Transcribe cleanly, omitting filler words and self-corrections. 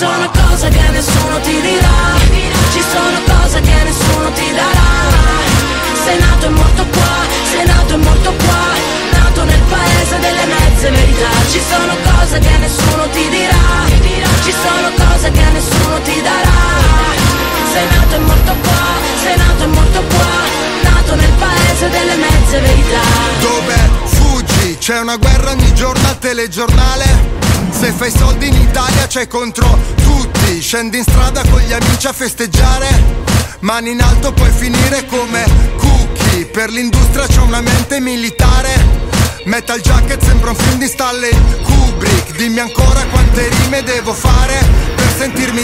sono cose che nessuno ti dirà, ci sono cose che nessuno ti darà. Sei nato e morto qua, sei nato e morto qua, nato nel paese delle mezze verità. Ci sono cose che nessuno ti dirà, ci sono cose che nessuno ti darà. Sei nato e morto qua, sei nato e morto qua, nato nel paese delle mezze verità. Dove fuggi? C'è una guerra ogni giorno al telegiornale. Se fai soldi in Italia c'è contro tutti. Scendi in strada con gli amici a festeggiare, mani in alto puoi finire come Cookie. Per l'industria c'è una mente militare. Metal Jacket sembra un film di Stanley Kubrick. Dimmi ancora quante rime devo fare per sentirmi